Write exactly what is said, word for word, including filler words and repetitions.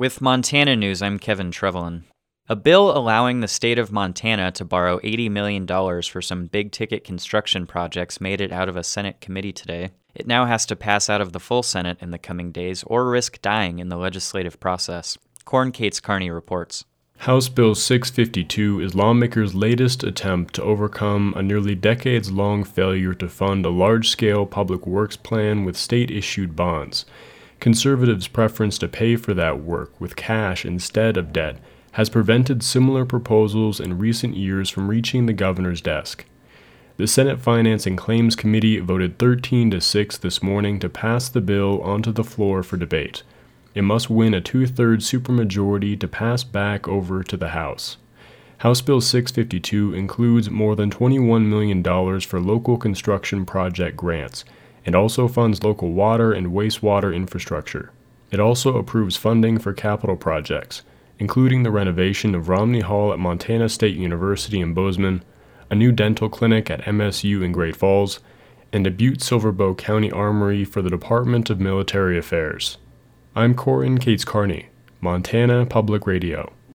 With Montana News, I'm Kevin Trevelyan. A bill allowing the state of Montana to borrow eighty million dollars for some big-ticket construction projects made it out of a Senate committee today. It now has to pass out of the full Senate in the coming days or risk dying in the legislative process. Corn Cates Carney reports. House Bill six fifty-two is lawmakers' latest attempt to overcome a nearly decades-long failure to fund a large-scale public works plan with state-issued bonds. Conservatives' preference to pay for that work with cash instead of debt has prevented similar proposals in recent years from reaching the governor's desk. The Senate Finance and Claims Committee voted thirteen to six this morning to pass the bill onto the floor for debate. It must win a two-thirds supermajority to pass back over to the House. House Bill six fifty-two includes more than twenty-one million dollars for local construction project grants, and also funds local water and wastewater infrastructure. It also approves funding for capital projects, including the renovation of Romney Hall at Montana State University in Bozeman, a new dental clinic at M S U in Great Falls, and a Butte-Silver Bow County Armory for the Department of Military Affairs. I'm Corn Cates Carney, Montana Public Radio.